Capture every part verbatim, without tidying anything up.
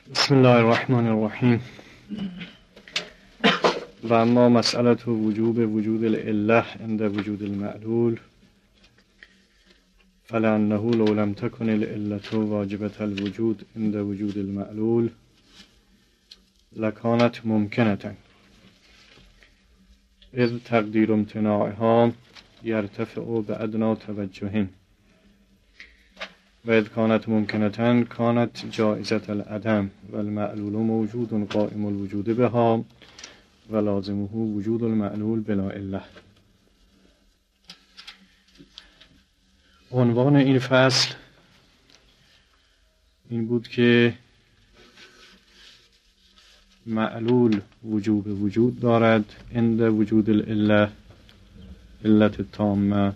بسم الله الرحمن الرحیم. و اما مسئله وجوب وجود العله عند وجود المعلول فلأنه لو لم تكن العلة واجبة الوجود عند وجود المعلول لكانت ممکنة اذ تقدیر امتناعها یرتفع بأدنى توجه و اذ كانت ممکنة كانت جائزة العدم و المعلول موجود قائم الوجود بها و لازمه وجود المعلول بلا عله. عنوان این فصل این بود که معلول وجوب وجود دارد عند وجود العله، علت تامه،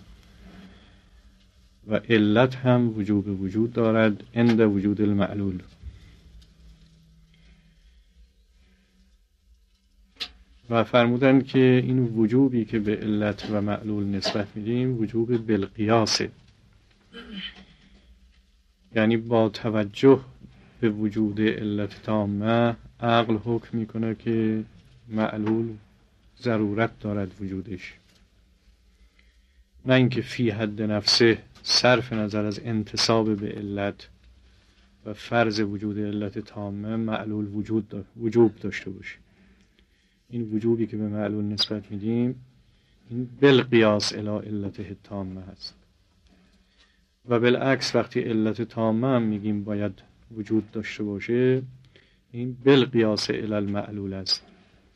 و علت هم وجوب وجود دارد عند وجود المعلول. و فرمودند که این وجوبی که به علت و معلول نسبت میدیم وجوب بالقیاسه، یعنی با توجه به وجود علت تامه عقل حکم میکنه که معلول ضرورت دارد وجودش، نه اینکه فی حد نفسه صرف نظر از انتساب به علت و فرض وجود علت تامه معلول وجود دار وجوب داشته باشه. این وجوبی که به معلول نسبت میدیم این بالقیاس الی علته تامه هست و بالعکس وقتی علت تامه هم میگیم باید وجود داشته باشه این بالقیاس الی المعلول است.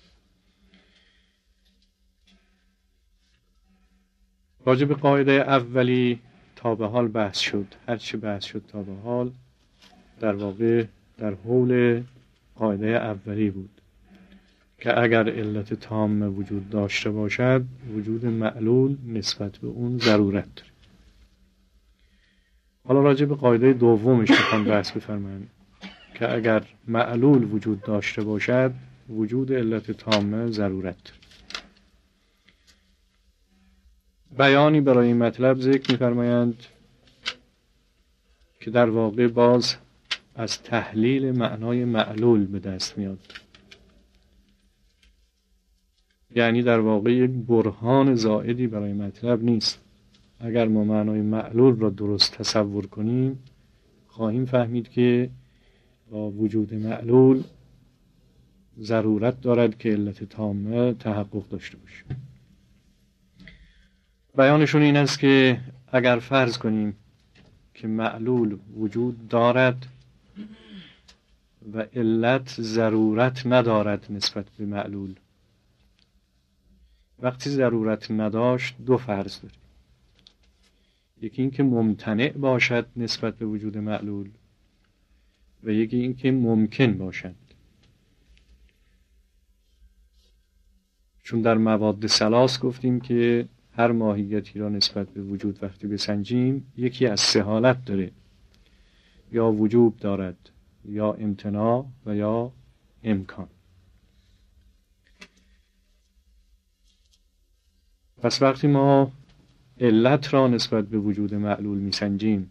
راجع به قاعده اولی تا به حال بحث شد. هرچی بحث شد تا به حال در واقع در حول قاعده اولی بود که اگر علت تامه وجود داشته باشد وجود معلول نسبت به اون ضرورت داره. حالا راجع به قاعده دومش میخوام بحث بفرماییم که اگر معلول وجود داشته باشد وجود علت تامه ضرورت داره. بیانی برای این مطلب ذکر می‌فرمایند که در واقع باز از تحلیل معنای معلول به دست میاد، یعنی در واقع یک برهان زائدی برای مطلب نیست. اگر ما معنای معلول را درست تصور کنیم خواهیم فهمید که با وجود معلول ضرورت دارد که علت تامه تحقق داشته باشه. بیانشون این است که اگر فرض کنیم که معلول وجود دارد و علت ضرورت ندارد نسبت به معلول، وقتی ضرورت نداشت دو فرض داریم. یکی این که ممتنع باشد نسبت به وجود معلول و یکی این که ممکن باشد. چون در مواد ثلاث گفتیم که هر ماهیتی را نسبت به وجود وقتی بسنجیم یکی از سه حالت داره، یا وجوب دارد یا امتناع و یا امکان. پس وقتی ما علت را نسبت به وجود معلول میسنجیم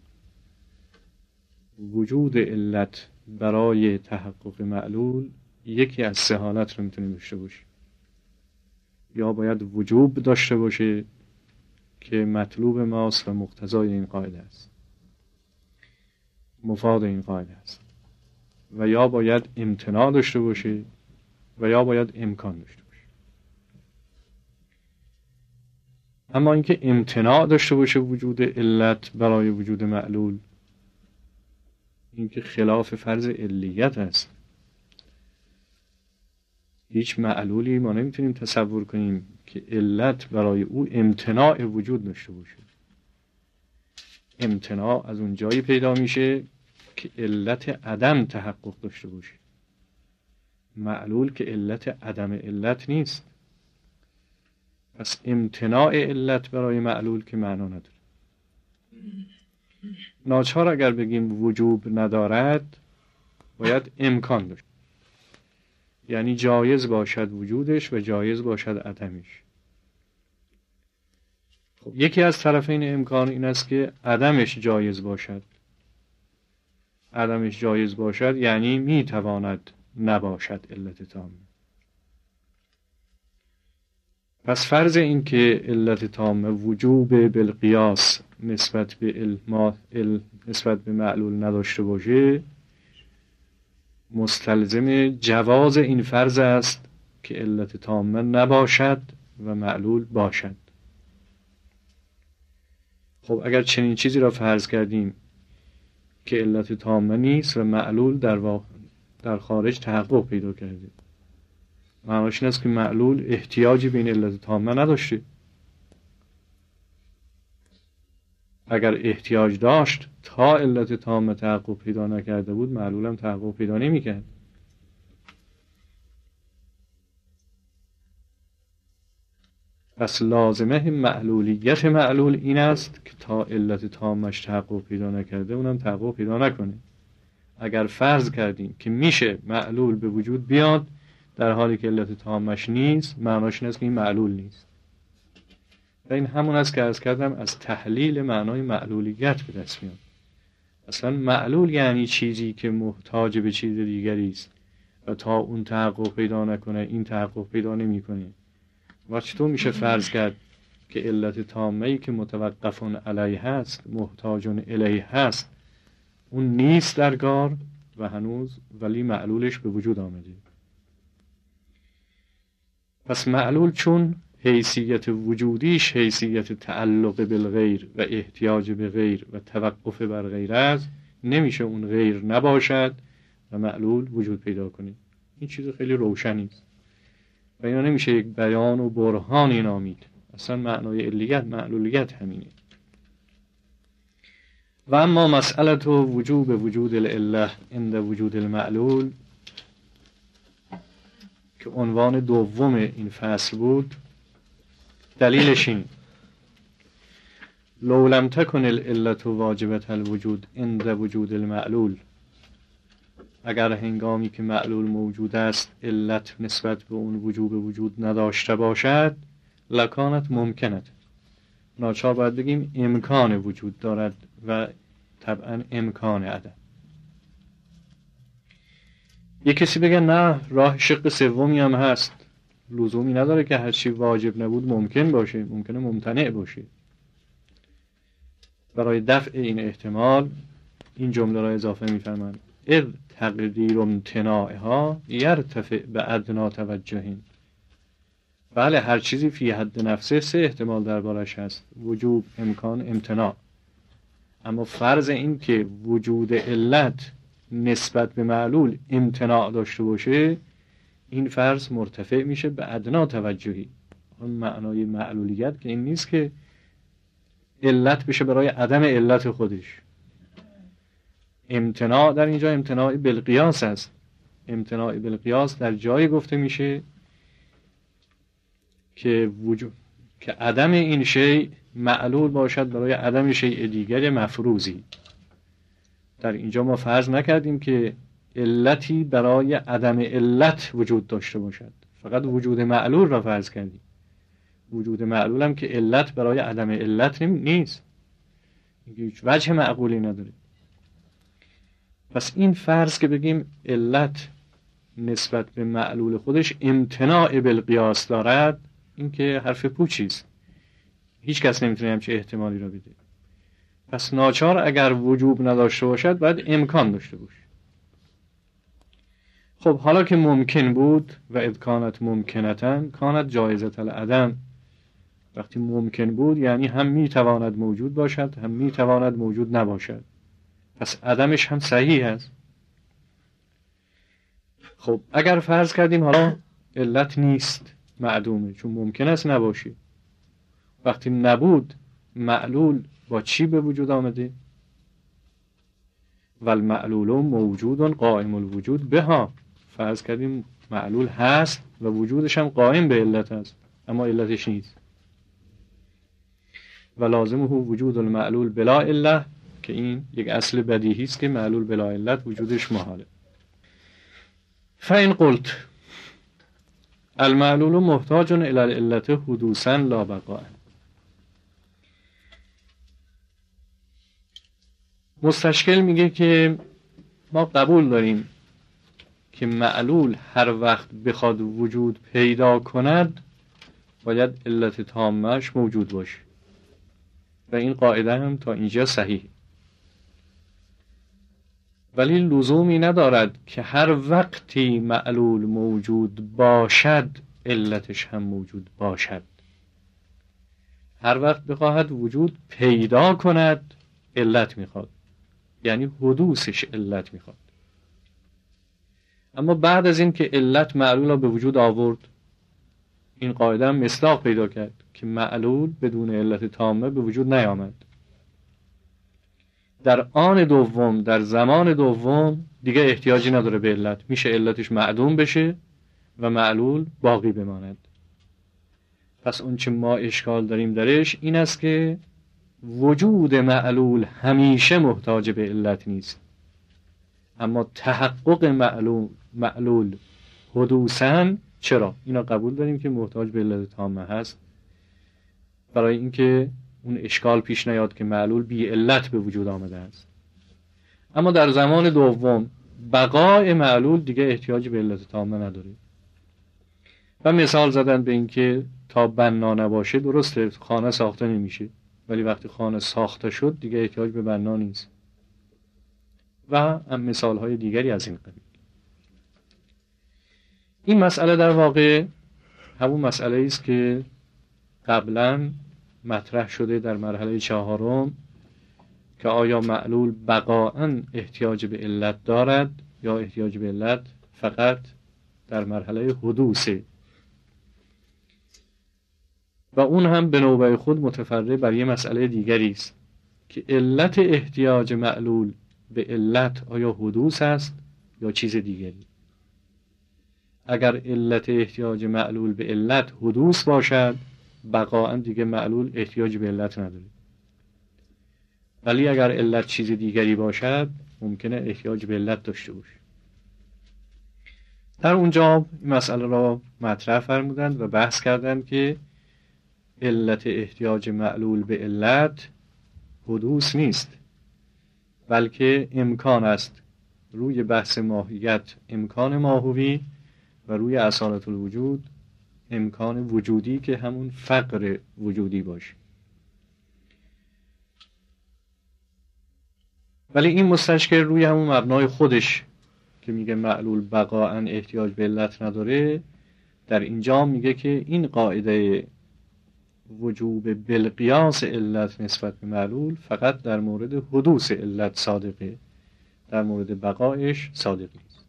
وجود علت برای تحقق معلول یکی از سه حالت رو میتونه داشته باشه. یا باید وجوب داشته باشه که مطلوب ماست و مقتضای این قاعده است، مفاد این قاعده است، و یا باید امتناع داشته باشه و یا باید امکان داشته باشه. اما اینکه امتناع داشته باشه وجود علت برای وجود معلول این که خلاف فرض علیت است. هیچ معلولی ما نمیتونیم تصور کنیم که علت برای او امتناع وجود داشته باشه. امتناع از اون جایی پیدا میشه که علت عدم تحقق داشته باشه. معلول که علت عدم علت نیست. پس امتناع علت برای معلول که معنا نداره. ناچار اگر بگیم وجوب ندارد باید امکان داشت، یعنی جایز باشد وجودش و جایز باشد عدمش. خب یکی از طرفین امکان این است که عدمش جایز باشد عدمش جایز باشد یعنی میتواند نباشد علت تامه. پس فرض این که علت تامه وجوب بالقیاس نسبت به علم نسبت به معلول نداشته باشه، مستلزم جواز این فرض است که علت تامه نباشد و معلول باشد. خب اگر چنین چیزی را فرض کردیم که علت تامه نیست و معلول در واقع در خارج تحقق پیدا کرده، معناش این است که معلول احتیاجی به این علت تامه نداشته. اگر احتیاج داشت تا علت تامه تحقق پیدا نکرده بود، معلول هم تحقق پیدا نمی‌کرد. پس لازمه معلولیت معلول این است که تا علت تامش تحقق پیدا نکرده اونم تحقق پیدا نکنه. اگر فرض کردیم که میشه معلول به وجود بیاد در حالی که علت تامش نیست، معناش این است که این معلول نیست. و این همون است که عرض کردم از تحلیل معنای معلولیت به دست میاد. اصلا معلول یعنی چیزی که محتاج به چیز دیگری است و تا اون تحقق پیدا نکنه این تحقق پیدا نمیکنه. و چطور میشه فرض کرد که علت تامه‌ای که متوقفون علیه هست، محتاجون الیه هست، اون نیست در کار و هنوز ولی معلولش به وجود آمده. پس معلول چون حیثیت وجودیش حیثیت تعلق بالغیر و احتیاج به غیر و توقف بر غیر است، نمیشه اون غیر نباشد و معلول وجود پیدا کنه. این چیز خیلی روشنی است و اینا نمیشه یک بیان و برهانی نامید. اصلا معنای علیت معلولیت همینه. و اما مسئله وجوب وجود العله عند وجود المعلول که عنوان دوم این فصل بود، دلیلش این: لو لم تکن العلة واجبة الوجود عند وجود المعلول، اگر هنگامی که معلول موجود است علت نسبت به اون وجوب وجود نداشته باشد، لکانت ممکنت، ناچار باید بگیم امکان وجود دارد و طبعا امکان عدم. یک کسی بگه نه، راه شق سومی هم هست، لزومی نداره که هر چی واجب نبود ممکن باشه، ممکنه ممتنع باشه. برای دفع این احتمال این جمله را اضافه می‌فرمایند: اذ تقدیر امتناعها یرتفع به ادنا توجهین. بله، هر چیزی فی حد نفسه سه احتمال دربارش هست: وجوب، امکان، امتناع. اما فرض این که وجود علت نسبت به معلول امتناع داشته باشه، این فرض مرتفع میشه به ادنا توجهی. اون معنای معلولیت که این نیست که علت بشه برای عدم علت خودش. امتناع در اینجا امتناع بالقیاس است. امتناع بالقیاس در جایی گفته میشه که وجود که عدم این شیء معلول باشد برای عدم شیء دیگر مفروضی. در اینجا ما فرض نکردیم که علتی برای عدم علت وجود داشته باشد، فقط وجود معلول را فرض کردیم. وجود معلول هم که علت برای عدم علت نیست، هیچ وجه معقولی نداره. پس این فرض که بگیم علت نسبت به معلول خودش امتناع بالقیاس دارد، این که حرف پوچیست. هیچ کس نمیتونه همچه احتمالی را بده. پس ناچار اگر وجوب نداشته باشد باید امکان داشته باشه. خب حالا که ممکن بود و اذ کانت ممکنتن کانت جایزة العدم، وقتی ممکن بود یعنی هم میتواند موجود باشد هم میتواند موجود نباشد، پس عدمش هم صحیح است. خب اگر فرض کردیم حالا علت نیست، معدومه، چون ممکن است نباشه، وقتی نبود معلول با چی به وجود آمده؟ والمعلول موجود قائم الوجود بها. فرض کردیم معلول هست و وجودش هم قائم به علت است، اما علتش نیست. و لازمه وجود المعلول بلا علت، که این یک اصل بدیهی است که معلول بلا علت وجودش محاله. فإن قلت المعلول محتاج الی العلت حدوثا لا بقاء، مستشکل میگه که ما قبول داریم که معلول هر وقت بخواد وجود پیدا کند باید علت تامه‌اش موجود باشه و این قاعده هم تا اینجا صحیح، ولی لزومی ندارد که هر وقتی معلول موجود باشد علتش هم موجود باشد. هر وقت بخواهد وجود پیدا کند علت میخواد، یعنی حدوثش علت میخواد. اما بعد از این که علت معلول را به وجود آورد، این قاعده هم مصداق پیدا کرد که معلول بدون علت تامه به وجود نیامد. در آن دوم، در زمان دوم دیگه احتیاجی نداره به علت، میشه علتش معدوم بشه و معلول باقی بماند. پس اون چه ما اشکال داریم درش این است که وجود معلول همیشه محتاج به علت نیست، اما تحقق معلول معلول حدوثاً چرا؟ اینا قبول داریم که محتاج به علت تامه هست، برای اینکه اون اشکال پیش نیاد که معلول بی علت به وجود آمده است. اما در زمان دوم بقای معلول دیگه احتیاج به علت تامه نداره. و مثال زدن به اینکه تا بنا نباشه، درسته خانه ساخته نمیشه، ولی وقتی خانه ساخته شد دیگه احتیاج به بنا نیست. و هم مثال های دیگری از این قبیل. این مسئله در واقع همون مسئله است که قبلا مطرح شده در مرحله چهارم که آیا معلول بقاءً احتیاج به علت دارد یا احتیاج به علت فقط در مرحله حدوثه، و اون هم به نوبه خود متفرع بر یه مسئله دیگری است که علت احتیاج معلول به علت آیا حدوث است یا چیز دیگری. اگر علت احتیاج معلول به علت حدوث باشد بقاءً دیگه معلول احتیاج به علت نداره، ولی اگر علت چیز دیگری باشد ممکنه احتیاج به علت داشته باشه. در اونجا این مسئله را مطرح فرمودند و بحث کردند که علت احتیاج معلول به علت حدوث نیست، بلکه امکان است. روی بحث ماهیت امکان ماهوی و روی اصالت الوجود امکان وجودی که همون فقر وجودی باشه. ولی این مستشکل روی همون مبنای خودش که میگه معلول بقاءً احتیاج به علت نداره، در اینجا میگه که این قاعده وجوب بالقیاس علت نسبت به معلول فقط در مورد حدوث علت صادقه، در مورد بقایش صادق نیست.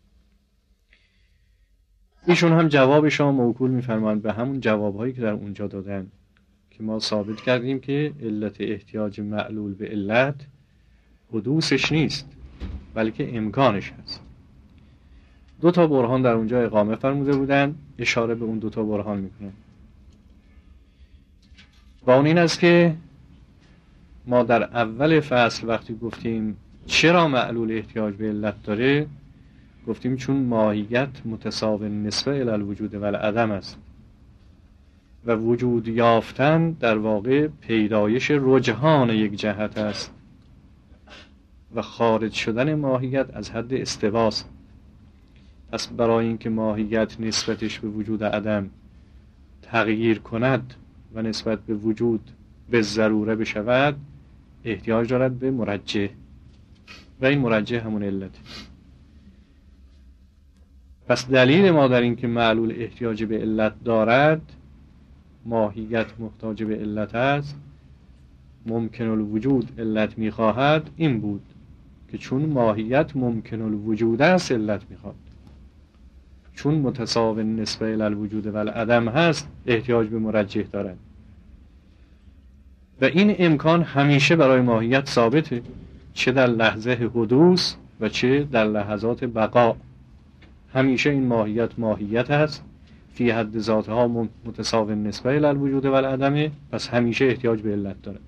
ایشون هم جوابشان موکول میفرمایند به همون جوابهایی که در اونجا دادن که ما ثابت کردیم که علت احتیاج معلول به علت حدوثش نیست بلکه امکانش هست. دو تا برهان در اونجا اقامه فرموده بودن، اشاره به اون دو تا برهان میکنن. و اون این است که ما در اول فصل وقتی گفتیم چرا معلول احتیاج به علت داره، گفتیم چون ماهیت متساوی نسبه الی الوجود و العدم است و وجود یافتن در واقع پیدایش رجحان یک جهت است و خارج شدن ماهیت از حد استواست. پس برای اینکه ماهیت نسبتش به وجود عدم تغییر کند و نسبت به وجود به ضروره بشود احتیاج دارد به مرجح و این مرجح همون علت. پس دلیل ما در این که معلول احتیاج به علت دارد، ماهیت محتاج به علت است، ممکن الوجود علت میخواهد، این بود که چون ماهیت ممکن الوجود است علت میخواد، چون متساوی نسبه الی الوجود و العدم هست احتیاج به مرجح دارد و این امکان همیشه برای ماهیت ثابته، چه در لحظه حدوث و چه در لحظات بقا. همیشه این ماهیت ماهیت هست، فی حد ذاتها متساوی نسبه الی الوجود و العدم، پس همیشه احتیاج به علت داره.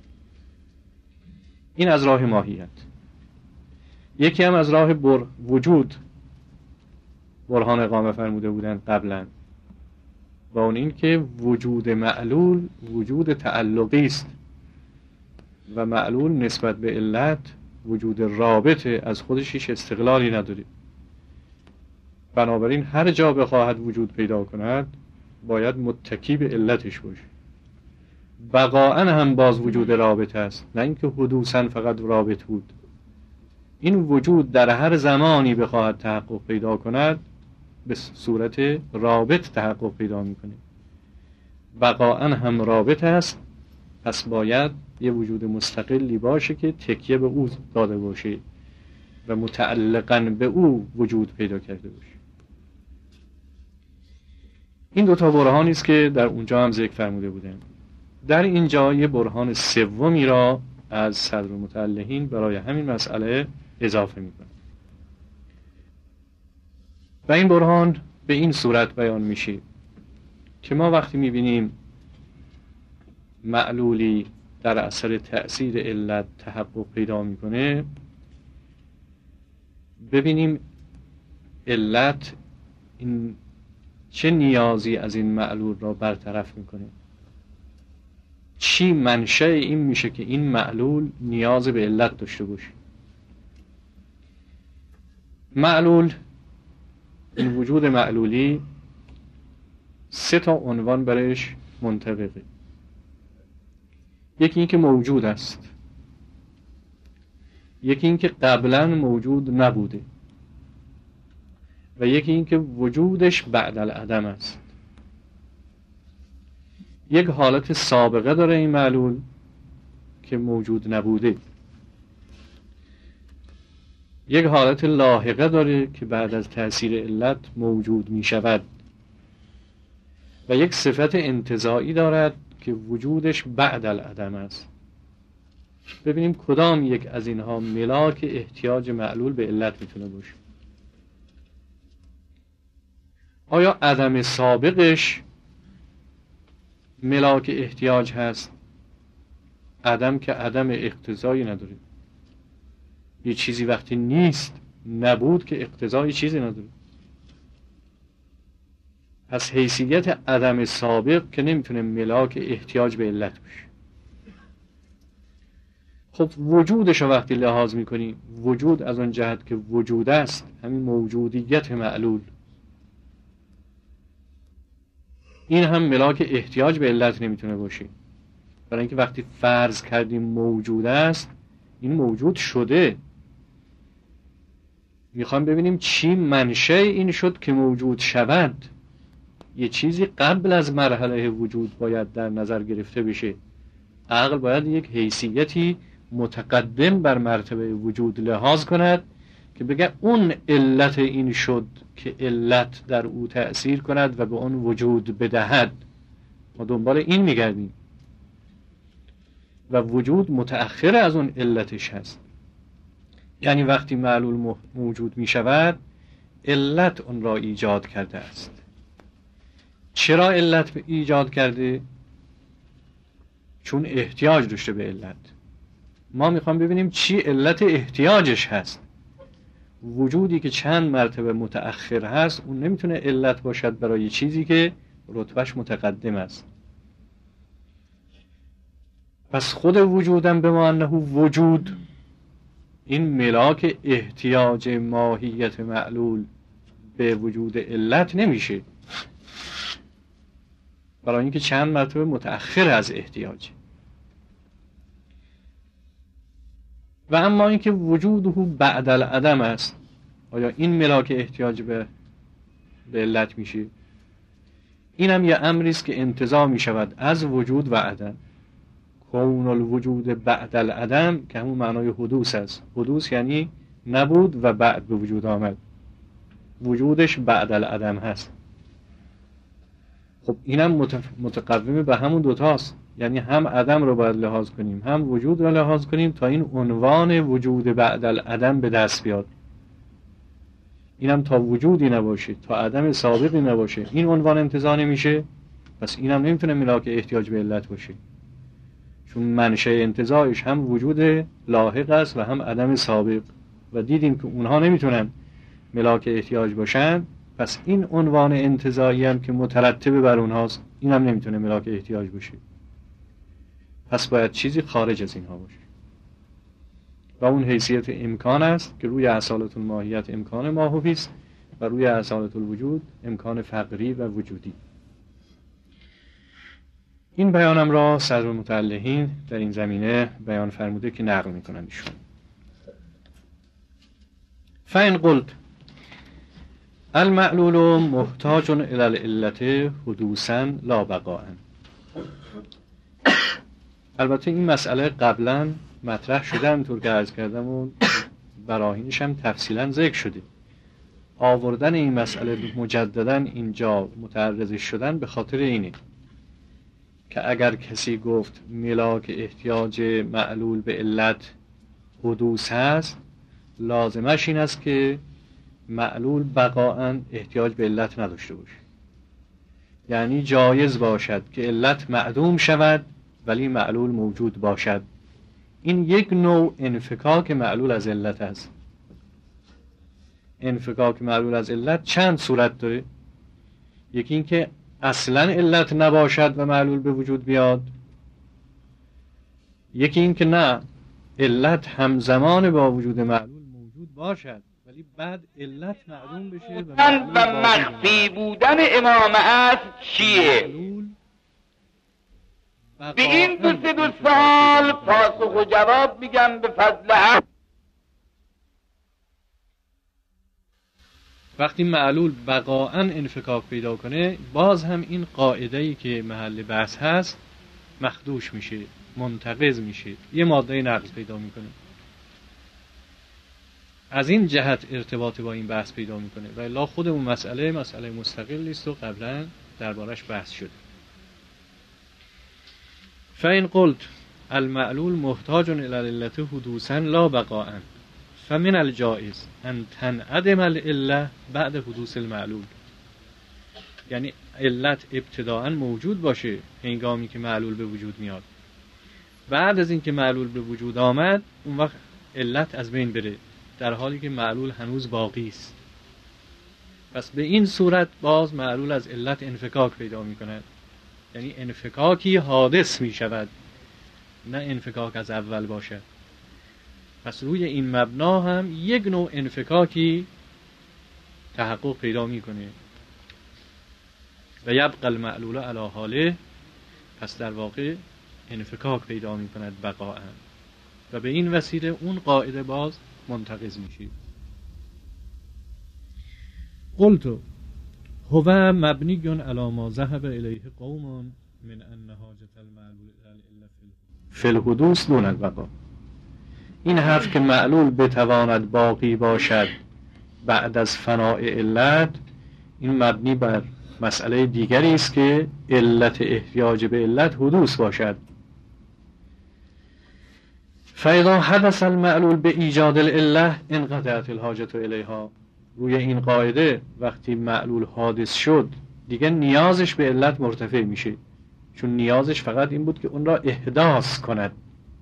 این از راه ماهیت. یکی هم از راه بر وجود برهان اقامه فرموده بودن قبلا، با اون این که وجود معلول وجود تعلقی است و معلول نسبت به علت وجود رابطه از خودش هیچ استقلالی نداره. بنابراین هر جا بخواهد وجود پیدا کند باید متکی به علتش باشه. بقاءً هم باز وجود رابطه است، نه اینکه حدوثاً فقط رابط بود. این وجود در هر زمانی بخواهد تحقق پیدا کند به صورت رابط تحقق پیدا میکنه. بقاءً هم رابط است، پس باید یه وجود مستقلی باشه که تکیه به او داده باشه و متعلقاً به او وجود پیدا کرده باشه. این دوتا برهانی است که در اونجا هم ذکر فرموده بودم. در اینجا یه برهان سومی را از صدرالمتعلقین برای همین مسئله اضافه میکنه و این برهان به این صورت بیان میشه که ما وقتی میبینیم معلولی در اثر تأثیر علت تحقق پیدا میکنه، ببینیم علت این چه نیازی از این معلول را برطرف میکنه، چی منشأ این میشه که این معلول نیاز به علت داشته باشه. معلول، این وجود معلولی سه تا عنوان برش منطبقه. یکی این که موجود است، یکی این که قبلا موجود نبوده و یکی این که وجودش بعد العدم است. یک حالت سابقه داره این معلول که موجود نبوده، یک حالت لاحقه داره که بعد از تأثیر علت موجود می شود و یک صفت انتزاعی دارد که وجودش بعد العدم است. ببینیم کدام یک از اینها ملاک احتیاج معلول به علت میتونه باشه. آیا عدم سابقش ملاک احتیاج هست؟ عدم که عدم اقتضایی نداره. یه چیزی وقتی نیست، نبود که اقتضای چیزی نداره. پس حیثیت عدم سابق که نمیتونه ملاک احتیاج به علت باشه. خب وجودش رو وقتی لحاظ میکنیم، وجود از اون جهت که وجود است، همین موجودیت معلول، این هم ملاک احتیاج به علت نمیتونه باشه. برای اینکه وقتی فرض کردیم موجود است، این موجود شده. میخوام ببینیم چی منشأ این شد که موجود شود. یه چیزی قبل از مرحله وجود باید در نظر گرفته بشه. عقل باید یک حیثیتی متقدم بر مرتبه وجود لحاظ کند که بگه اون علت این شد که علت در او تأثیر کند و به اون وجود بدهد. ما دنبال این میگردیم و وجود متأخر از اون علتش هست. یعنی وقتی معلول موجود می شود، علت اون را ایجاد کرده است. چرا علت ایجاد کرده؟ چون احتیاج داشته به علت. ما میخوام ببینیم چی علت احتیاجش هست. وجودی که چند مرتبه متأخر هست، اون نمیتونه علت باشد برای چیزی که رتبهش متقدم است. پس خود وجودم به معنی وجود، این ملاک احتیاج ماهیت معلول به وجود علت نمیشه، برای اینکه چند مرتبه متأخر از احتیاج. و اما اینکه وجوده بعد العدم است، آیا این ملاک احتیاج به به علت میشه؟ این هم یه امری است که انتزاع می شود از وجود و عدم. کون الوجود بعد العدم که همون معنای حدوث است. حدوث یعنی نبود و بعد به وجود آمد. وجودش بعد العدم هست. خب اینم متقوم به همون دوتاست. یعنی هم عدم رو باید لحاظ کنیم، هم وجود رو لحاظ کنیم تا این عنوان وجود بعد العدم به دست بیاد. اینم تا وجودی نباشه، تا عدم سابقی نباشه، این عنوان انتزاع نمیشه. پس اینم نمیتونه ملاک احتیاج به علت باشه، چون منشأ انتزاعش هم وجود لاحق است و هم عدم سابق، و دیدیم که اونها نمیتونن ملاک احتیاج باشن. پس این عنوان انتزاعی هم که مترتب بر اونهاست، این هم نمیتونه ملاک احتیاج باشه. پس باید چیزی خارج از اینها باشه. و اون حیثیت امکان است که روی اصالت الماهیت امکان ماهوی است و روی اصالت الوجود امکان فقری و وجودی. این بیانم را صدر المتعلقین در این زمینه بیان فرموده که نقل میکنند ایشون. فإن قلت المعلول محتاج الی العلة حدوثا لا بقاء. البته این مسئله قبلا مطرح شده، همونطور که عرض کردم و براهینش هم تفصیلا ذکر شده. آوردن این مسئله مجددا اینجا متعرض شدن به خاطر اینه که اگر کسی گفت ملاک احتیاج معلول به علت حدوث هست، لازمش این است که معلول بقاءً احتیاج به علت نداشته باشه. یعنی جایز باشد که علت معدوم شود ولی معلول موجود باشد. این یک نوع انفکاک معلول از علت است. انفکاک معلول از علت چند صورت داره. یکی این که اصلا علت نباشد و معلول به وجود بیاد. یکی این که نه، علت همزمان با وجود معلول موجود باشد ولی بعد علت معلوم بشه و, و مخفی بودن امام عصر چیه؟ به این دو سه دو سال پاسخ و جواب میگم به فضل حق. وقتی معلول بقاءً انفکاک پیدا کنه، باز هم این قاعده‌ای که محل بحث هست مخدوش میشه، منتقض میشه، یه ماده نقض پیدا میکنه. از این جهت ارتباط با این بحث پیدا میکنه و الا خود اون مسئله مسئله مستقلی است و قبلا دربارش بحث شده. فإن قلت المعلول محتاج الی العلة حدوثا لا بقاء فمن الجائز ان تنعدم العله بعد حدوث المعلول. یعنی علت ابتداءً موجود باشه هنگامی که معلول به وجود میاد، بعد از اینکه معلول به وجود آمد اون وقت علت از بین بره، در حالی که معلول هنوز باقی است. پس به این صورت باز معلول از علت انفکاک پیدا می کند. یعنی انفکاکی حادث می شود، نه انفکاک از اول باشد. پس روی این مبنا هم یک نوع انفکاکی تحقق پیدا می کنه و یبقى المعلول علی حاله. پس در واقع انفکاک پیدا می کند بقاءً و به این وسیله اون قاعده باز منتقض میشی. قلت هو مبنی علی ما ذهب الیه قوم من ان حاجت المعلول الی فی الحدوث دون البقاء. این حرف که معلول بتواند باقی باشد بعد از فناء علت، این مبنی بر مسئله دیگری است که علت احتیاج به علت حدوث باشد. فاذا حدث المعلول به ایجاد العله انقطعت الحاجة الیها. روی این قاعده وقتی معلول حادث شد دیگه نیازش به علت مرتفع میشه، چون نیازش فقط این بود که اون را احداث کند.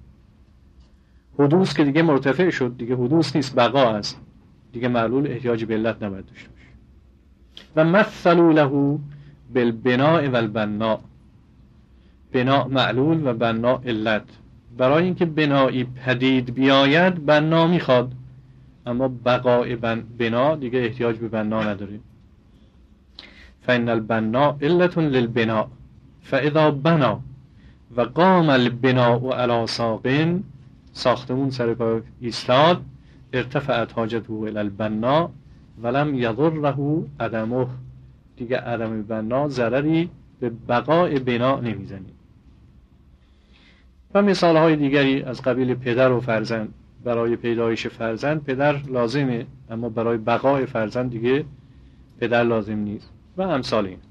حدوث که دیگه مرتفع شد، دیگه حدوث نیست، بقا است، دیگه معلول احتیاج به علت نباید داشته باشه. و مثلوا له بالبناء والبناء. بناء معلول و بناء علت. برای اینکه بنایی پدید بیاید بنا میخواد، اما بقای بنا دیگه احتیاج به بنا نداره. فإن البناء علة للبناء فاذا بنا و قام البناء علی ساق، ساختمون سر پا ایستاد، ارتفعت حاجته الی البناء ولم یضره عدمه. دیگه عدم بنا ضرری به بقای بنا نمیزنه. و مثال های دیگری از قبیل پدر و فرزند. برای پیدایش فرزند پدر لازمه، اما برای بقای فرزند دیگه پدر لازم نیست و امثال این.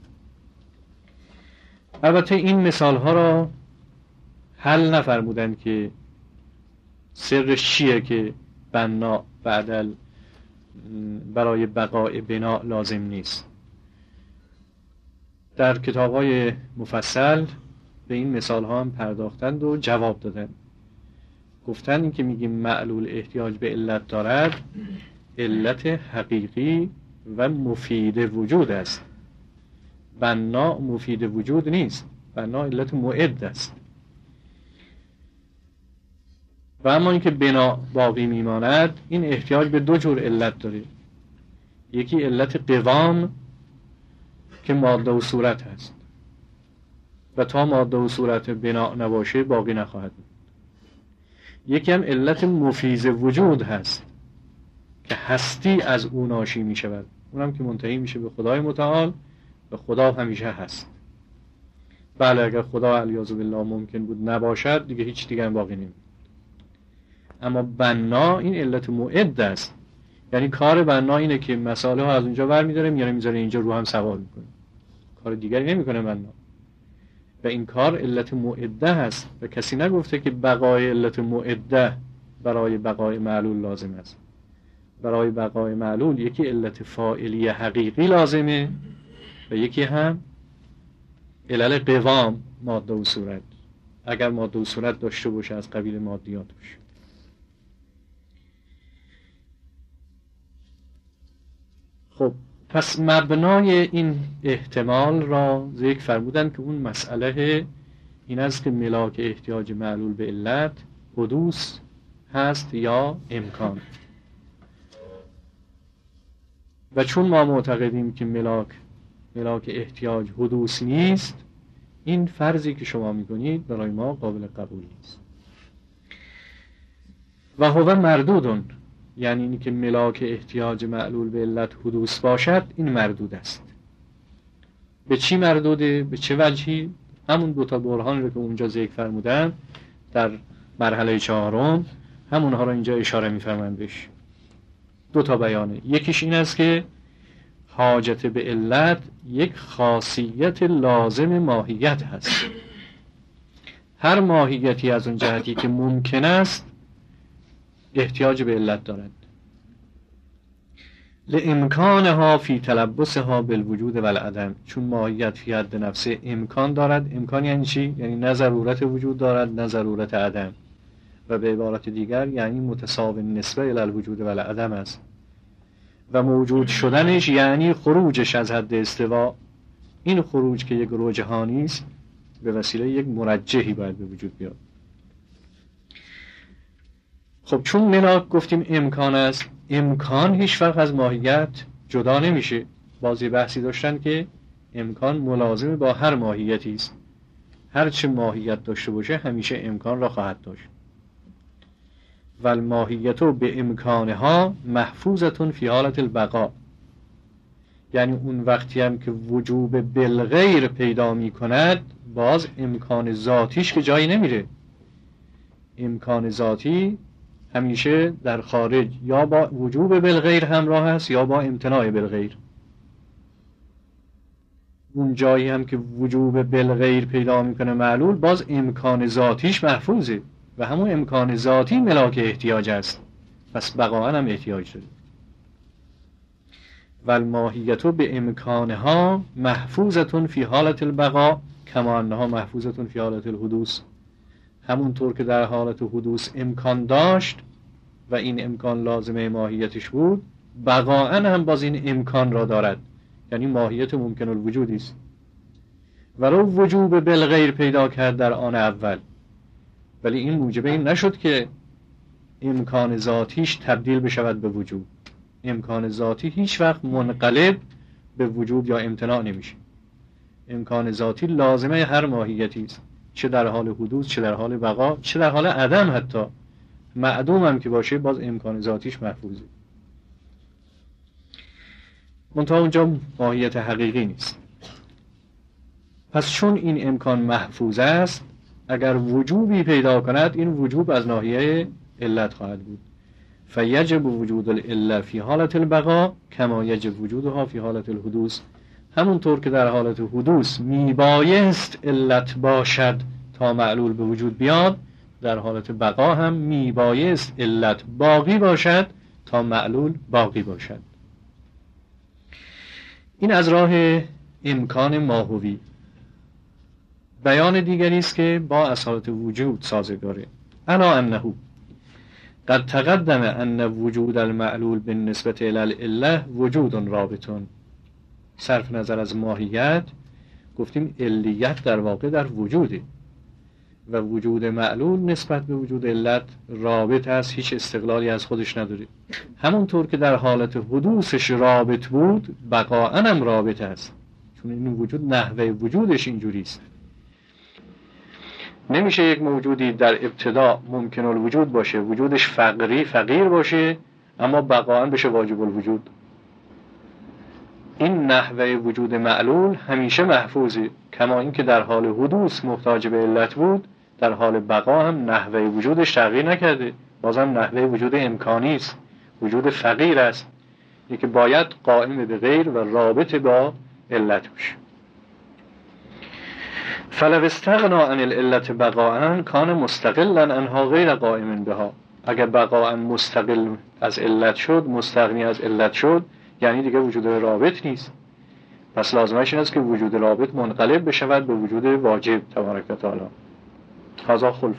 البته این مثال ها را حل نفرمودن که سرش چیه که بنا بعدل برای بقای بنا لازم نیست. در کتاب های مفصل به این مثال ها هم پرداختند و جواب دادن. گفتن این که میگیم معلول احتیاج به علت دارد، علت حقیقی و مفید وجود است. بنا مفید وجود نیست، بنا علت معد است. و اما اینکه بنا باقی میماند، این احتیاج به دو جور علت داره. یکی علت قوام که ماده و صورت هست و تا ماده و صورت بنا نباشه باقی نخواهد بود. یکی هم علت مفیض وجود هست که هستی از اون ناشی می شود، اونم که منتهی میشه به خدای متعال و خدا همیشه هست. بله اگر خدا علیاذ بالله ممکن بود نباشد دیگه هیچ دیگه هم باقی نمید. اما بنا این علت معد است، یعنی کار بنا اینه که مسائل ها از اونجا برمی‌داره میاره میذاره اینجا، رو هم سوار میکنه، کار دیگری نمیکنه بنا. و این کار علت معده هست و کسی نگفته که بقای علت معده برای بقای معلول لازم است. برای بقای معلول یکی علت فاعلی حقیقی لازمه و یکی هم علل قوام ماده و صورت، اگر ماده و صورت داشته باشه از قبیل مادیات باشه. خب پس مبنای این احتمال را ذکر فرمودن که اون مسئله این است که ملاک احتیاج معلول به علت حدوث هست یا امکان. و چون ما معتقدیم که ملاک ملاک احتیاج حدوث نیست، این فرضی که شما میکنید برای ما قابل قبول نیست. و هو مردودون، یعنی اینی که ملاک احتیاج معلول به علت حدوث باشد، این مردود است. به چی مردوده؟ به چه وجهی؟ همون دوتا برهان رو که اونجا ذکر فرمودن در مرحله چهارم، همونها رو اینجا اشاره می‌فرمایند بهش. دوتا بیانه. یکیش این است که حاجت به علت یک خاصیت لازم ماهیت هست. هر ماهیتی از اون جهتی که ممکن است احتیاج به علت دارد، لامکانها فی تلبسها بالوجود و العدم، چون ماهیت فی حد نفسه امکان دارد. امکان یعنی چی؟ یعنی نه ضرورت وجود دارد نه ضرورت عدم، و به عبارت دیگر یعنی متساوی نسبه الی الوجود و العدم است. و موجود شدنش یعنی خروجش از حد استوا. این خروج که یک رجحانی است به وسیله یک مرجحی باید به وجود بیاد. خب چون ملاک گفتیم امکان است، امکان هیچ فرق از ماهیت جدا نمیشه. بازی بحثی داشتن که امکان ملازم با هر ماهیتی است، هر چه ماهیت داشته باشه همیشه امکان را خواهد داشت. و الماهیت به امکانها محفوظتون فی حالت البقا، یعنی اون وقتی هم که وجوب بالغیر پیدا می کند باز امکان ذاتیش که جایی نمیره. امکان ذاتی همیشه در خارج یا با وجوب بالغیر همراه است یا با امتناع بالغیر. اون جایی هم که وجوب بالغیر پیدا میکنه معلول، باز امکان ذاتیش محفوظه و همون امکان ذاتی ملاک احتیاج است. پس بقاء هم احتیاج داره. و الماهیت به امکانها محفوظتون فی حالت البقاء کما انها محفوظتون فی حالت الحدوث، همونطور که در حالت حدوث امکان داشت و این امکان لازمه ماهیتش بود، بقاء هم باز این امکان را دارد، یعنی ماهیت ممکن الوجودی است. ولو وجوب بالغیر پیدا کرد در آن اول، ولی این موجبه این نشد که امکان ذاتیش تبدیل بشود به وجود. امکان ذاتی هیچ وقت منقلب به وجود یا امتناع نمیشه. امکان ذاتی لازمه هر ماهیتی است، چه در حال حدوث، چه در حال بقا، چه در حال عدم. حتی معدوم هم که باشه باز امکان ذاتیش محفوظه. منتها اونجا ماهیت حقیقی نیست. پس چون این امکان محفوظ است، اگر وجوبی پیدا کند این وجوب از ناحیه علت خواهد بود. فیجب وجود العله فی حالت البقا کما یجب وجودها فی حالت الحدوث، همونطور که در حالت حدوث میبایست علت باشد تا معلول به وجود بیاد، در حالت بقا هم میبایست علت باقی باشد تا معلول باقی باشد. این از راه امکان ماهوی. بیان دیگری است که با اصالت وجود سازگاره. الا انه قد تقدم ان وجود المعلول بالنسبه الى العله وجود رابطون. صرف نظر از ماهیت گفتیم علیت در واقع در وجوده، و وجود معلول نسبت به وجود علت رابط است، هیچ استقلالی از خودش نداره. همونطور که در حالت حدوثش رابط بود بقاءً هم رابط است، چون این وجود نحوه وجودش اینجوری است. نمیشه یک موجودی در ابتدا ممکن الوجود باشه، وجودش فقری فقیر باشه، اما بقاءً بشه واجب الوجود. این نحوه وجود معلول همیشه محفوظه، کما اینکه در حال حدوث محتاج به علت بود، در حال بقا هم نحوه وجودش تغییر نکرده، بازم نحوه وجود امکانی است، وجود فقیر است، یکی باید قائم به غیر و رابط با علت باشه. فلو استغنا عن العلت بقاءً کان مستقلا عنها غیر قائم بها. اگر بقاءً مستقل از علت شد، مستغنی از علت شد، یعنی دیگه وجود رابط نیست. پس لازمش این است که وجود رابط منقلب بشود به وجود واجب تبارک و تعالی. هذا خلف.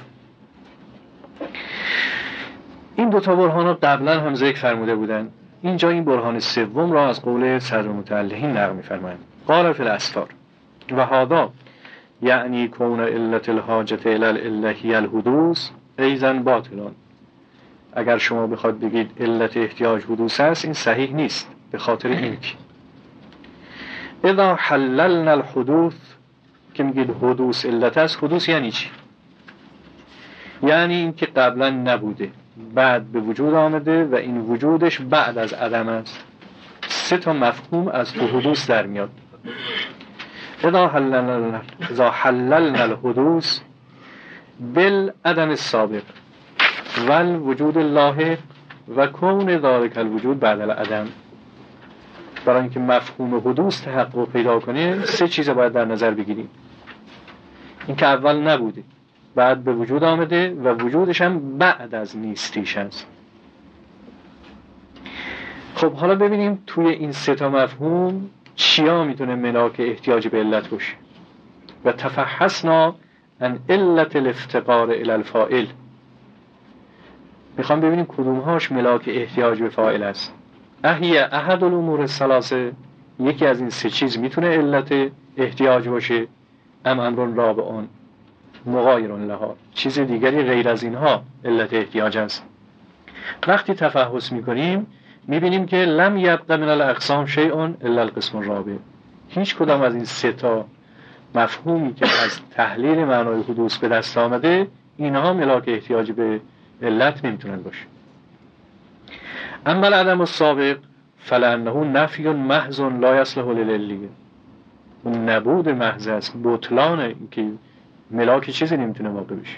این دو تا برهان رو قبلا هم ذکر فرموده بودن. اینجا این برهان سوم را از قول صدر متعلهین نقل می‌فرمایند. قال فی الاسفار و هذا یعنی کون علت الحاجت الی الالهی الحدوث ایضا باطلان. اگر شما بخواد بگید علت احتیاج حدوث است، این صحیح نیست، به خاطر اینکه اذا حللنا الحدوث که میگید حدوث علت است، حدوث یعنی چی؟ یعنی اینکه قبلا نبوده، بعد به وجود آمده و این وجودش بعد از عدم است. سه تا مفهوم از تو حدوث در میاد. اذا حللنا اذا حللنا الحدوث بالعدم السابق والوجود الله و کون ذلک الوجود بعد العدم. برای اینکه مفهوم حدوث تحقق پیدا کنه سه چیز باید در نظر بگیریم. این که اول نبوده، بعد به وجود آمده و وجودش هم بعد از نیستیش است. خب حالا ببینیم توی این سه تا مفهوم چیا میتونه ملاک احتیاج به علت باشه. و تفحصنا عن علت الافتقار الی الفاعل. میخوام ببینیم کدومهاش ملاک احتیاج به فاعل است. احیه احد الامور الثلاثه، یکی از این سه چیز میتونه علت احتیاج باشه، ام امر رابعون مغایر لها، چیز دیگری غیر از اینها علت احتیاج است. وقتی تفحص میکنیم میبینیم که لم یبق من الاقسام شیء الا القسم الرابع. هیچ کدام از این سه تا مفهومی که از تحلیل معنای حدوث به دست آمده، اینها ملاک احتیاج به علت نمیتونن باشه. اما العدم السابق فلانه نفی محض لا یصلح للعلیه. اون نبود محض است، بطلانه که ملاک چیزی نمیتونه واقع بشه.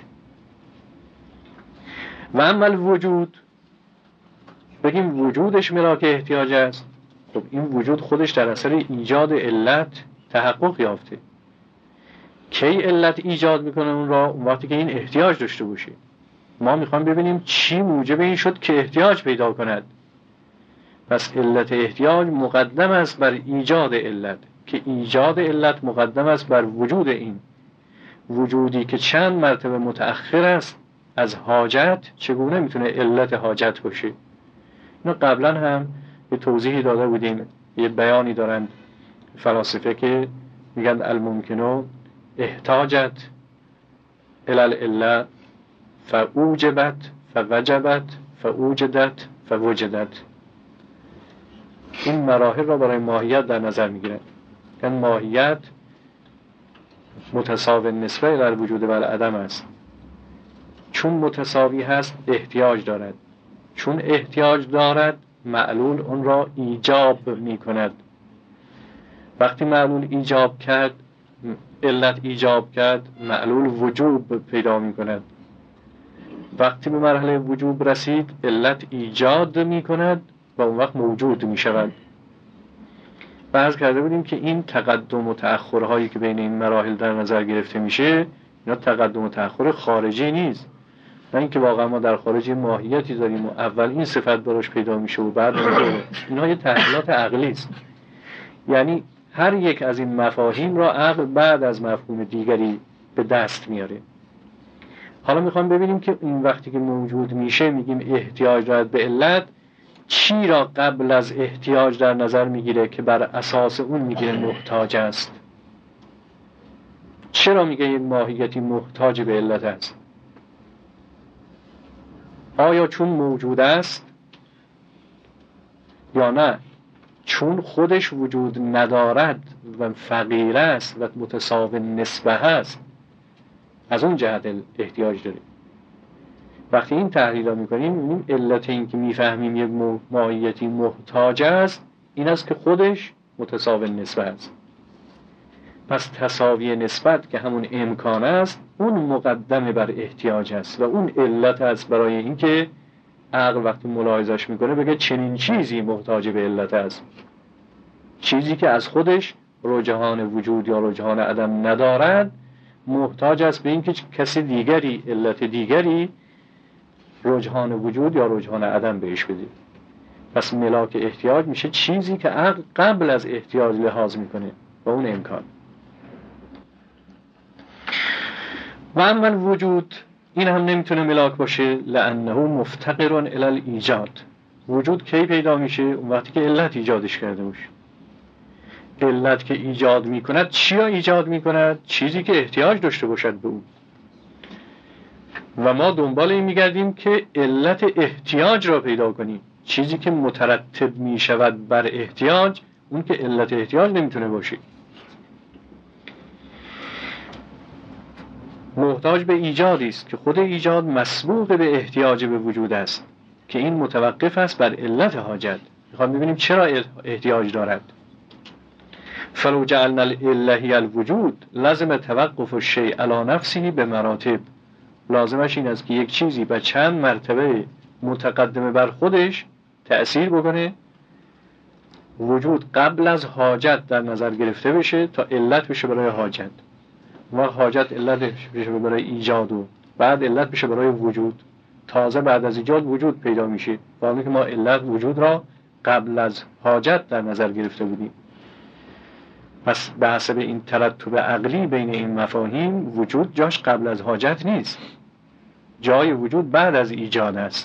و اما الوجود، بگیم وجودش ملاک احتیاج است. خب این وجود خودش در اثر ایجاد علت تحقق یافته. کی علت ایجاد میکنه اون را؟ اون وقتی که این احتیاج داشته باشه. ما میخوام ببینیم چی موجب این شد که احتیاج پیدا کند. پس علت احتیاج مقدم است بر ایجاد علت، که ایجاد علت مقدم است بر وجود این وجودی که چند مرتبه متأخر است از حاجت. چگونه میتونه علت حاجت باشه؟ اینو قبلا هم یه توضیحی داده بودیم. یه بیانی دارند فلاسفه که میگن الممکنو احتاجت الالعله فاوجبت فوجبت فاوجدت فوجدت. این مراحل را برای ماهیت در نظر میگیرن. یعنی ماهیت متساوی نسبه در وجود و عدم است. چون متساوی هست احتیاج دارد، چون احتیاج دارد معلول اون را ایجاب می کند. وقتی معلول ایجاب کرد، علت ایجاب کرد، معلول وجوب پیدا می کند. وقتی به مرحله وجوب رسید علت ایجاد می کند و اون وقت موجود می شود. بعض کرده بودیم که این تقدم و تأخرهایی که بین این مراحل در نظر گرفته میشه، اینا تقدم و تأخر خارجی نیست، نه اینکه واقعا ما در خارج ماهیتی داریم و اول این صفت براش پیدا میشه و بعد موجود. اینها یه تحلیلات عقلی است. یعنی هر یک از این مفاهیم را عقل بعد از مفهوم دیگری به دست میاره. حالا میخوام ببینیم که این وقتی که موجود میشه میگیم احتیاج دارد به علت، چی را قبل از احتیاج در نظر میگیره که بر اساس اون میگیره محتاج است؟ چرا میگه یک ماهیتی محتاج به علت است؟ آیا چون موجود است یا نه چون خودش وجود ندارد و فقیر است و متساوی نسبه است؟ از اون جهت احتیاج داره. وقتی این تحلیل را میکنیم میبینیم علت این که میفهمیم یک ماهیتی محتاج است این است که خودش متساوی نسبه است. پس تساوی نسبت که همون امکان است اون مقدمه بر احتیاج است و اون علت است برای اینکه عقل وقتی ملاحظش میکنه بگه چنین چیزی محتاج به علت است، چیزی که از خودش رجحان وجود یا رجحان عدم ندارد محتاج است به اینکه کسی دیگری علت دیگری رجحان وجود یا رجحان عدم بهش بده. پس ملاک احتیاج میشه چیزی که عقل قبل از احتیاج لحاظ میکنه و اون امکان. و اما وجود این هم نمیتونه ملاک باشه لانه مفتقر الی الایجاد. وجود کی پیدا میشه؟ اون وقتی که علت ایجادش کرده باشه. علت که ایجاد میکند چیا ایجاد میکند؟ چیزی که احتیاج داشته باشد به اون. و ما دنبال این میگردیم که علت احتیاج را پیدا کنیم. چیزی که مترتب میشود بر احتیاج اون که علت احتیاج نمیتونه باشه. محتاج به ایجادی است که خود ایجاد مسبوق به احتیاج به وجود است که این متوقف است بر علت حاجت. میخوام ببینیم چرا احتیاج دارد. فلو جعلنا العله هی الوجود لازم توقف الشیء علی نفسه به مراتب. لازمش این است که یک چیزی به چند مرتبه متقدمه بر خودش تأثیر بکنه، وجود قبل از حاجت در نظر گرفته بشه تا علت بشه برای حاجت، و حاجت علت بشه برای ایجاد و بعد علت بشه برای وجود. تازه بعد از ایجاد وجود پیدا میشه، با اینکه ما علت وجود را قبل از حاجت در نظر گرفته بودیم. پس به حسب این ترتب عقلی بین این مفاهیم وجود جاش قبل از حاجت نیست، جای وجود بعد از ایجاد است.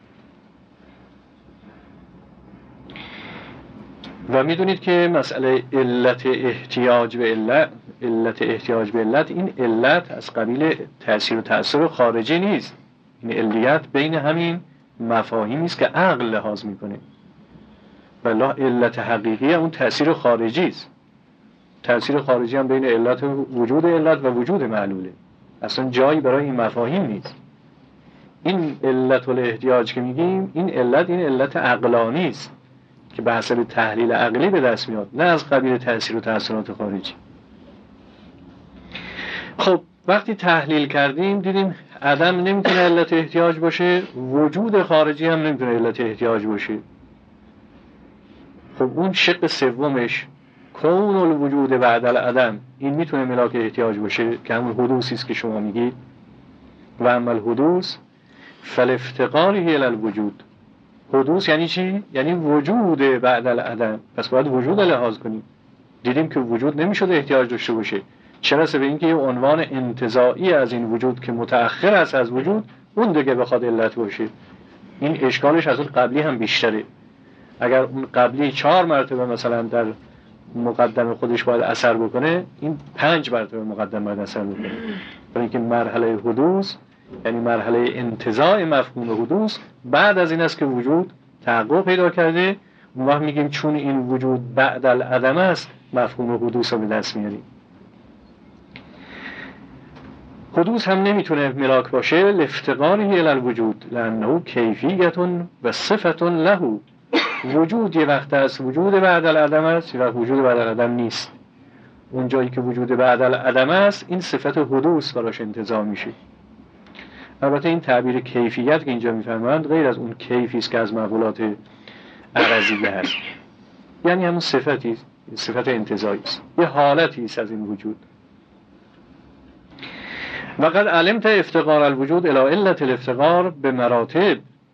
و میدونید که مسئله علت احتیاج به علت علت احتیاج به علت این علت از قبیل تأثیر و تأثیر خارجی نیست. این علیت بین همین مفاهیمی است که عقل لحاظ میکنه. ولی علت حقیقی اون تأثیر خارجی است. تأثیر خارجی هم بین علت وجود علت و وجود معلوله. اصلا جایی برای این مفاهیم نیست. این علت الاحتیاج که میگیم این علت این علت عقلانی است که به حسب تحلیل عقلی به دست میاد، نه از قبیل تأثیر و تأثیرات خارجی. خب وقتی تحلیل کردیم دیدیم عدم نمیتونه علت احتیاج باشه، وجود خارجی هم نمیتونه علت احتیاج باشه. خب اون شق سومش کون الوجود بعد العدم این میتونه ملاک احتیاج باشه که همون حدوثی است که شما میگید. و اما الحدوث فالافتقاره الی الوجود. حدوث یعنی چی؟ یعنی وجود بعد العدم. پس باید وجود لحاظ کنیم. دیدیم که وجود نمیشد احتیاج داشته باشه، چرا سه به اینکه یه عنوان انتزاعی از این وجود که متأخر است از وجود اون دیگه بخواد علت باشه. این اشکالش از اون قبلی هم بیشتره. اگر اون قبلی چهار مرتبه مثلا در مقدمه خودش باید اثر بکنه، این پنج مرتبه مقدمه باید اثر بکنه. برای اینکه مرحله حدوث یعنی مرحله انتزاع مفهوم حدوث بعد از این است که وجود تحقق پیدا کرده. اون وقت میگیم چون این وجود بعد العدم است مفهوم حدوث رو به دست میاریم. حدوث هم نمیتونه ملاک باشه لافتقاره الی الوجود لانه کیفیت و صفت له. وجود یه وقت است وجود بعد العدم است، یه وقت وجود بعد العدم نیست. اون جایی که وجود بعد العدم است این صفت حدوث براش انتزاع میشه. البته این تعبیر کیفیت که اینجا میفرمایند غیر از اون کیفی است که از مقولات عرضیه هست، یعنی همون صفتی صفت انتزاعی است، یه حالتی است از این وجود. وقد علمت افتقار الوجود الی علت الافتقار به مراتب.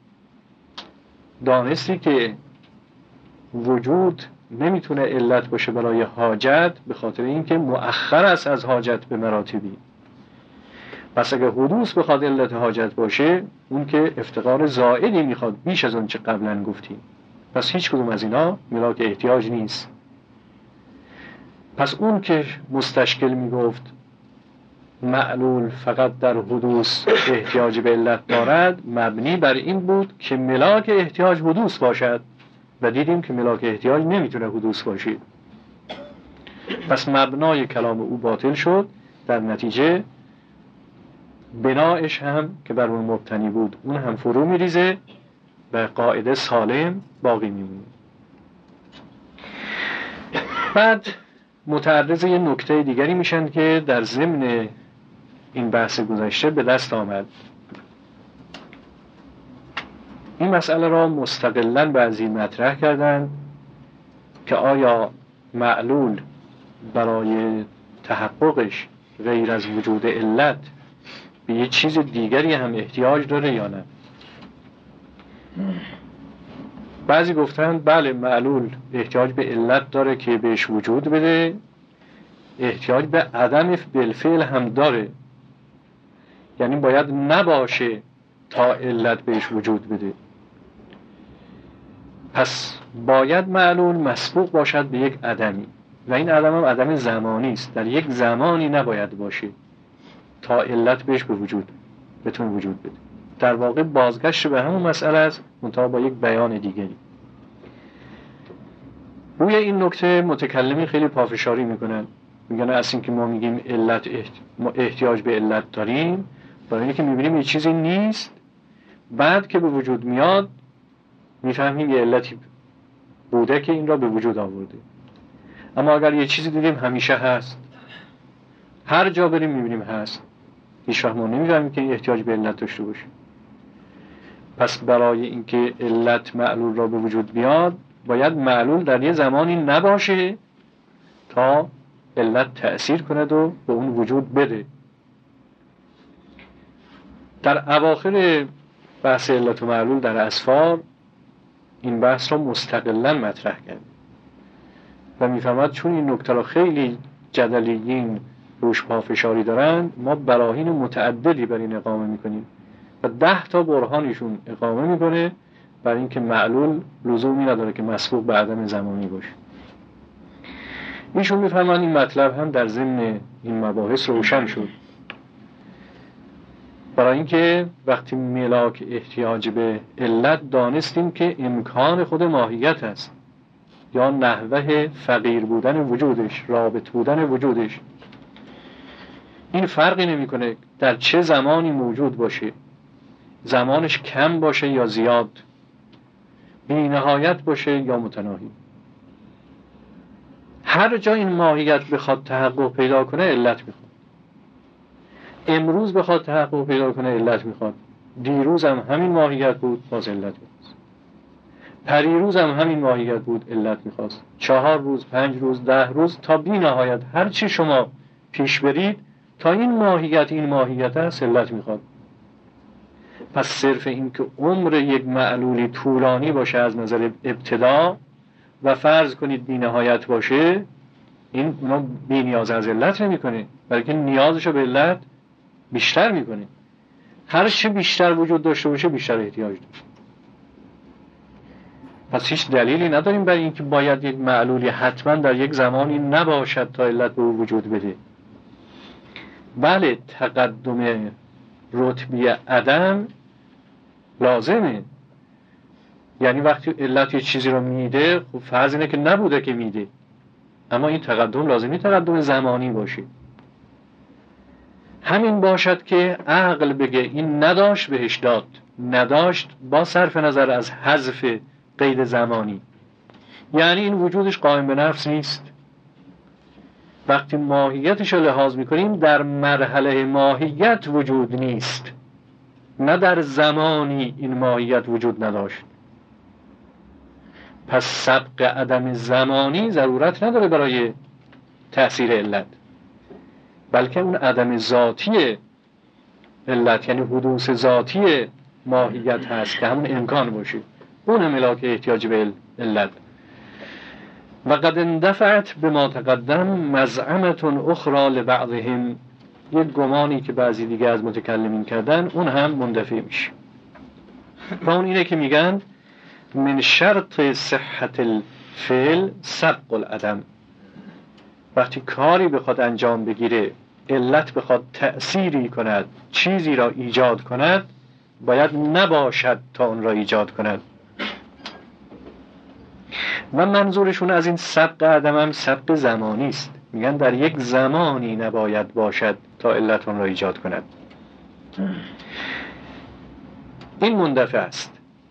دانستی که وجود نمیتونه علت باشه برای حاجت به خاطر اینکه مؤخر است از حاجت به مراتبی. پس اگه حدوث بخواد علت حاجت باشه اون که افتقار زائدی میخواد بیش از اون چه قبلا گفتیم. پس هیچ کدوم از اینا ملاک احتیاج نیست. پس اون که مستشکل میگفت معلول فقط در حدوث احتیاج به علت دارد مبنی بر این بود که ملاک احتیاج حدوث باشد و دیدیم که ملاک احتیاج نمیتونه حدوث باشید. پس مبنای کلام او باطل شد، در نتیجه بنایش هم که بر اون مبتنی بود اون هم فرو میریزه و قاعده سالم باقی میمونه. بعد متعرض یه نکته دیگری میشن که در ضمن این بحث گذشته به دست آمد. این مسئله را مستقلاً بعضی مطرح کردن که آیا معلول برای تحققش غیر از وجود علت به یه چیز دیگری هم احتیاج داره یا نه. بعضی گفتن بله معلول احتیاج به علت داره که بهش وجود بده، احتیاج به عدم بالفعل هم داره، یعنی باید نباشه تا علت بهش وجود بده. پس باید معلول مسبوق باشد به یک عدمی و این عدم هم عدم زمانی است، در یک زمانی نباید باشه تا علت بهش به وجود بتون وجود بده. در واقع بازگشت به همون مسئله است، منتها با یک بیان دیگری. روی این نکته متکلمی خیلی پافشاری میکنن، میگن اصلا که ما میگیم علت احتیاج به علت داریم برای اینکه میبینیم یه چیزی نیست، بعد که به وجود میاد میفهمیم یه علتی بوده که این را به وجود آورده. اما اگر یه چیزی دیدیم همیشه هست، هر جا بریم میبینیم هست، هیچ وقت ما نمیفهمیم که این احتیاج به علت داشته باشه. پس برای اینکه علت معلول را به وجود بیاد باید معلول در یه زمانی نباشه تا علت تأثیر کند و به اون وجود بده. در اواخر بحث علت و معلول در اسفار این بحث را مستقلاً مطرح کرد و میفهمد چون این نکته را خیلی جدلیین روش پافشاری دارند، ما براهین متعددی بر این اقامه میکنیم و ده تا برهانشون اقامه میکنه برای اینکه معلول لزومی نداره که مسبوق به عدم زمانی باشه. ایشون میفهمن این مطلب هم در ضمن این مباحث روشن شد، برای اینکه وقتی ملاک احتیاج به علت دانستیم که امکان خود ماهیت است یا نحوه فقیر بودن وجودش، رابط بودن وجودش، این فرقی نمیکنه در چه زمانی موجود باشه، زمانش کم باشه یا زیاد، بی نهایت باشه یا متناهی. هر جا این ماهیت بخواد تحقق پیدا کنه علت میخواد. امروز بخواد تحقق پیدا کنه علت میخواد، دیروز هم همین ماهیت بود باز علت میخواست، پریروز هم همین ماهیت بود علت میخواست، چهار روز، پنج روز، ده روز تا بی نهایت هر چی شما پیش برید تا این ماهیت این ماهیت است علت میخواد. پس صرف این که عمر یک معلولی طولانی باشه از نظر ابتدا و فرض کنید بی نهایت باشه، این اونا بی نیاز از علت نمی کنه، بلکه نیازشو به علت بیشتر میکنه. هر چه بیشتر وجود داشته باشه بیشتر احتیاج داره. پس هیچ دلیلی نداریم برای اینکه باید یک معلولی حتما در یک زمانی نباشد تا علت به او وجود بده. بله تقدم رتبی عدم لازمه، یعنی وقتی علت یه چیزی رو میده خب فرض اینه که نبوده که میده، اما این تقدم لازمی تقدم زمانی باشه. همین باشد که عقل بگه این نداشت بهش داد، نداشت با صرف نظر از حذف قید زمانی، یعنی این وجودش قائم به نفس نیست. وقتی ماهیتش رو لحاظ میکنیم در مرحله ماهیت وجود نیست، نه در زمانی این ماهیت وجود نداشت. پس سبق عدم زمانی ضرورت نداره برای تأثیر علت، بلکه اون عدم ذاتی علت یعنی حدوث ذاتی ماهیت هست که همون امکان باشه، اون ملاک احتیاج به علت. و قد اندفعت به ما تقدم مزعمت اخرى لبعضهم، یک گمانی که بعضی دیگه از متکلمین کردن اون هم مندفع میشه. و اون اینه که میگن من شرط صحت الفعل سبق العدم، وقتی کاری بخواد انجام بگیره علت بخواد تأثیری کند، چیزی را ایجاد کند، باید نباشد تا اون را ایجاد کند. و منظورشون از این سبق عدم هم سبق زمانی است. میگن در یک زمانی نباید باشد تا علت اون را ایجاد کند. این مندفع است.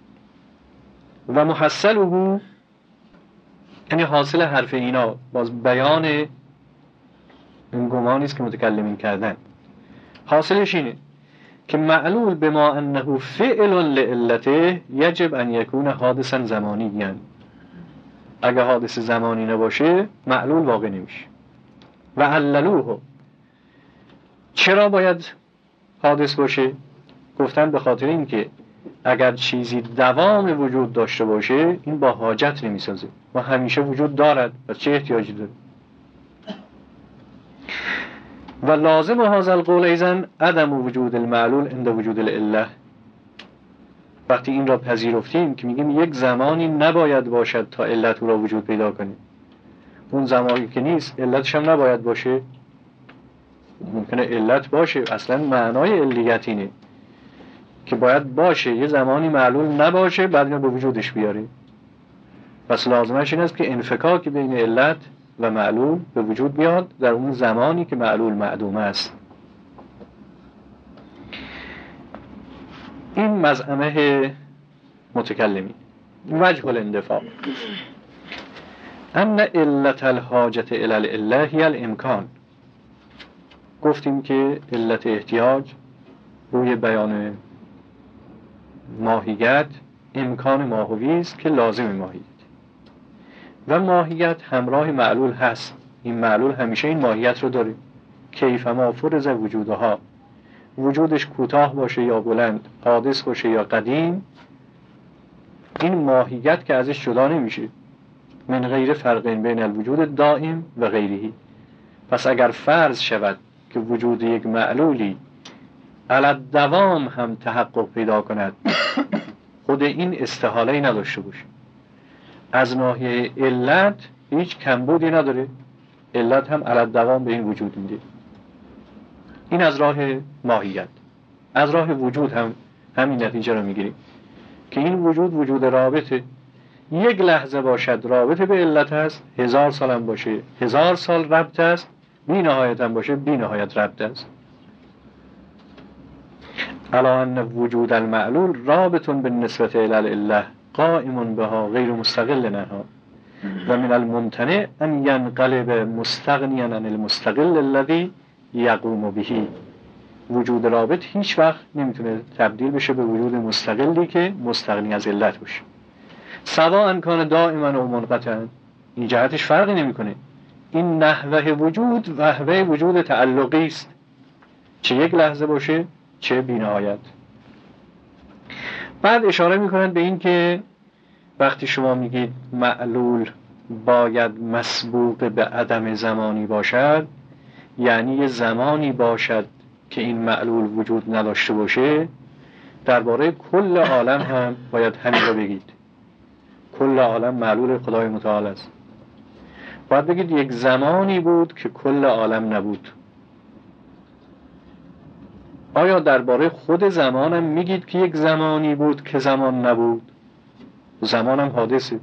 و محصله، یعنی حاصل حرف اینا باز بیان این گمانی است که متکلمین کردن. حاصلش اینه که معلول بما انه فعل لعلته یجب ان یکون حادثا زمانیاً. اگه حادث زمانی نباشه معلول واقع نمیشه. و عللوه، چرا باید حادث باشه؟ گفتن به خاطر این که اگر چیزی دوام وجود داشته باشه این با حاجت نمیسازه و همیشه وجود دارد و چه احتیاجی داره. و لازم هذا القول ایضا عدم وجود المعلول عند وجود العله. وقتی این را پذیرفتیم که میگیم یک زمانی نباید باشد تا علت او را وجود پیدا کنه، اون زمانی که نیست علتش هم نباید باشه. ممکنه علت باشه، اصلا معنای علیت اینه که باید باشه، یه زمانی معلول نباشه بعد اینو به وجودش بیاره. پس لازمش این است که انفکاک بین علت و معلول به وجود بیاد در اون زمانی که معلول معدوم است. این مزعمه متکلمی. وجه الاندفاع ان علت الحاجت الی العله هی الامکان. گفتیم که علت احتیاج روی بیان ماهیت امکان ماهوی است که لازم ماهیت و ماهیت همراه معلول هست. این معلول همیشه این ماهیت رو داره. کیفما فرض وجودها، وجودش کوتاه باشه یا بلند، حادث باشه یا قدیم، این ماهیت که ازش جدا نمیشه. من غیر فرق بین الوجود دائم و غیره. پس اگر فرض شود که وجود یک معلولی علی دوام هم تحقق پیدا کند، خود این استحاله‌ای نداشته باشه. از ناحیه علت هیچ کمبودی نداره، علت هم علی دوام به این وجود میده. این از راه ماهیت. از راه وجود هم همین نتیجه رو میگیریم که این وجود وجود رابطه. یک لحظه باشد رابطه به علت هست، هزار سال هم باشه هزار سال ربط هست، بی نهایت هم باشه بی نهایت ربط هست. علا ان وجود المعلول رابط بالنسبة الى العله قائم بها غیر مستقل عنها و من الممتنع ان ينقلب مستغنیا عن المستقل الذي یقوم به. وجود رابط هیچ وقت نمیتونه تبدیل بشه به وجود مستقلی که مستغنی از علت باشه، سواء کان دائما و منقطعا. این جهتش فرقی نمیکنه. این نحوه وجود نحوه وجود تعلقی است، چه یک لحظه باشه چه بی‌نهایت. بعد اشاره میکنند به این که وقتی شما میگید معلول باید مسبوق به عدم زمانی باشد، یعنی یه زمانی باشد که این معلول وجود نداشته باشه. درباره کل عالم هم باید همین رو بگید. کل عالم معلول خدای متعال است. باید بگید یک زمانی بود که کل عالم نبود. آیا درباره خود زمانم میگید که یک زمانی بود که زمان نبود؟ زمانم حادثه.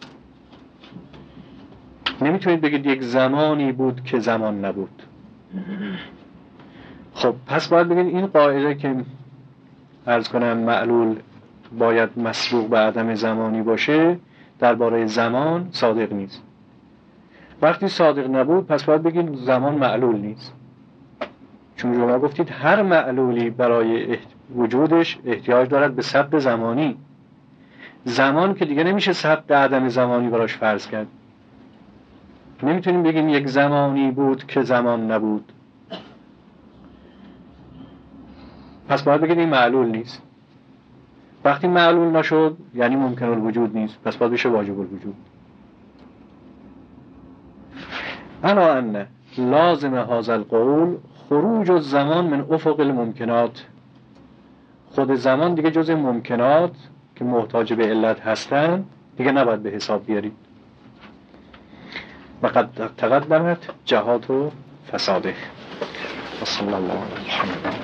نمیتونید بگید یک زمانی بود که زمان نبود. خب پس باید بگید این قاعده که عرض کنم معلول باید مسبوق به عدم زمانی باشه درباره زمان صادق نیست. وقتی صادق نبود پس باید بگید زمان معلول نیست، چون شما گفتید هر معلولی برای احت... وجودش احتیاج دارد به سبق زمانی. زمان که دیگه نمیشه سبق عدم زمانی براش فرض کرد. نمیتونیم بگیم یک زمانی بود که زمان نبود. پس باید بگید این معلول نیست. وقتی معلول نشد یعنی ممکن الوجود نیست، پس باید بشه واجب الوجود. انا ان لازم هذا القول خروج الزمان من افق الممکنات. خود زمان دیگه جزء ممکنات که محتاج به علت هستن دیگه نباید به حساب بیارید. و قد تقدمت جهات و فساده. و صلی الله علی محمد.